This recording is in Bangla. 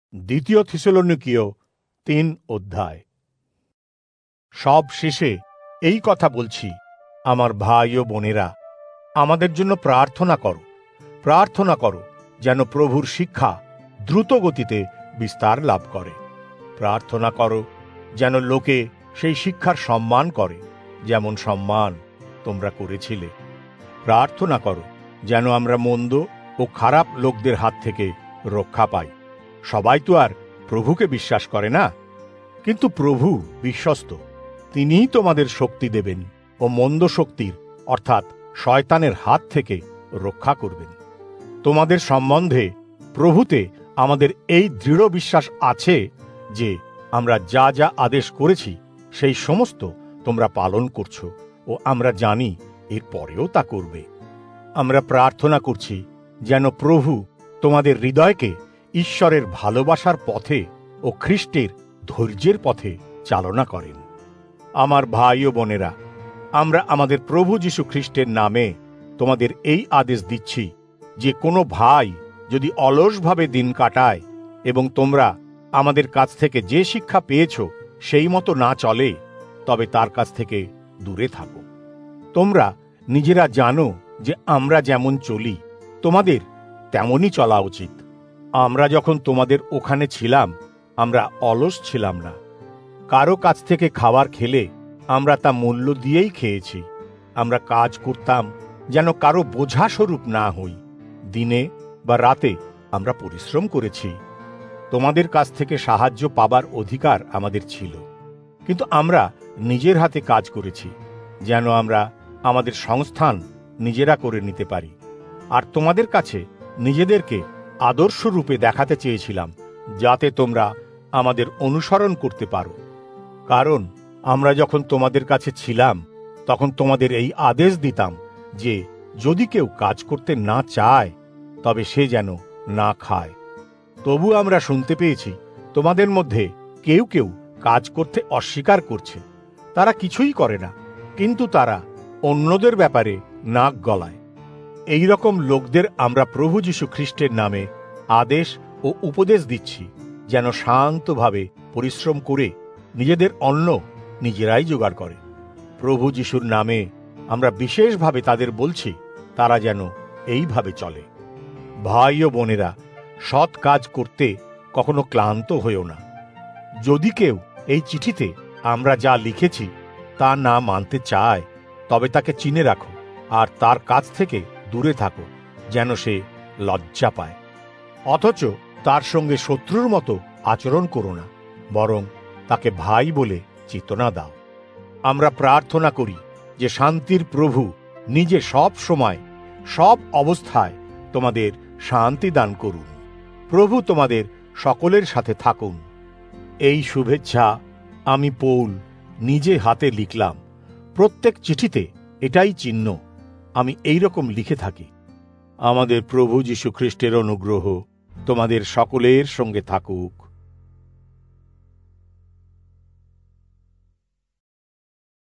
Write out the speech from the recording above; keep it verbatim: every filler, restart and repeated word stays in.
দ্বিতীয় থিসেলনিকীয় তিন অধ্যায়। সব শেষে এই কথা বলছি, আমার ভাই ও বোনেরা, আমাদের জন্য প্রার্থনা করো। প্রার্থনা করো যেন প্রভুর শিক্ষা দ্রুত গতিতে বিস্তার লাভ করে। প্রার্থনা করো যেন লোকে সেই শিক্ষার সম্মান করে, যেমন সম্মান তোমরা করেছিলে। প্রার্থনা করো যেন আমরা মন্দ ও খারাপ লোকদের হাত থেকে রক্ষা পাই। সবাই তো আর প্রভুকে বিশ্বাস করে না, কিন্তু প্রভু বিশ্বস্ত। তিনিই তোমাদের শক্তি দেবেন ও মন্দ শক্তির অর্থাৎ শয়তানের হাত থেকে রক্ষা করবেন। তোমাদের সম্বন্ধে প্রভুতে আমাদের এই দৃঢ় বিশ্বাস আছে যে আমরা যা যা আদেশ করেছি সেই সমস্ত তোমরা পালন করছো, ও আমরা জানি এর পরেও তা করবে। আমরা প্রার্থনা করছি যেন প্রভু তোমাদের হৃদয়কে ঈশ্বরের ভালোবাসার পথে ও খ্রিস্টের ধৈর্যের পথে চালনা করেন। আমার ভাই ও বোনেরা, আমরা আমাদের প্রভু যীশু খ্রিস্টের নামে তোমাদের এই আদেশ দিচ্ছি যে কোনো ভাই যদি অলসভাবে দিন কাটায় এবং তোমরা আমাদের কাছ থেকে যে শিক্ষা পেয়েছ সেই মতো না চলে, তবে তার কাছ থেকে দূরে থাকো। তোমরা নিজেরা জানো যে আমরা যেমন চলি তোমাদের তেমনই চলা উচিত। আমরা যখন তোমাদের ওখানে ছিলাম আমরা অলস ছিলাম না। কারো কাছ থেকে খাবার খেলে আমরা তা মূল্য দিয়েই খেয়েছি। আমরা কাজ করতাম যেন কারো বোঝা স্বরূপ না হই। দিনে বা রাতে আমরা পরিশ্রম করেছি। তোমাদের কাছ থেকে সাহায্য পাবার অধিকার আমাদের ছিল, কিন্তু আমরা নিজের হাতে কাজ করেছি যেন আমরা আমাদের সংস্থান নিজেরা করে নিতে পারি। আর তোমাদের কাছে নিজেদেরকে আদর্শরূপে দেখাতে চেয়েছিলাম যাতে তোমরা আমাদের অনুসরণ করতে পারো। কারণ আমরা যখন তোমাদের কাছে ছিলাম তখন তোমাদের এই আদেশ দিতাম যে যদি কেউ কাজ করতে না চায় তবে সে যেন না খায়। তবু আমরা শুনতে পেয়েছি তোমাদের মধ্যে কেউ কেউ কাজ করতে অস্বীকার করছে। তারা কিছুই করে না, কিন্তু তারা অন্যদের ব্যাপারে নাক গলায়। এই রকম লোকদের আমরা প্রভু যীশু খ্রিস্টের নামে আদেশ ও উপদেশ দিচ্ছি যেন শান্তভাবে পরিশ্রম করে নিজেদের অন্ন নিজেরাই জোগাড় করে। প্রভু যীশুর নামে আমরা বিশেষভাবে তাদের বলছি তারা যেন এইভাবে চলে। ভাই ও বোনেরা, সৎ কাজ করতে কখনো ক্লান্ত হইও না। যদি কেউ এই চিঠিতে আমরা যা লিখেছি তা না মানতে চায় তবে তাকে চিনে রাখো আর তার কাছ থেকে দূরে থাকো যেন সে লজ্জা পায়। অথচ তার সঙ্গে শত্রুর মতো আচরণ করো না, বরং তাকে ভাই বলে চেতনা দাও। আমরা প্রার্থনা করি যে শান্তির প্রভু নিজে সব সময় সব অবস্থায় তোমাদের শান্তি দান করুন। প্রভু তোমাদের সকলের সাথে থাকুন। এই শুভেচ্ছা আমি পৌল নিজে হাতে লিখলাম। প্রত্যেক চিঠিতে এটাই চিহ্ন। আমি এই রকম লিখে থাকি। আমাদের প্রভু যীশু খ্রিস্টের অনুগ্রহ তোমাদের সকলের সঙ্গে থাকুক।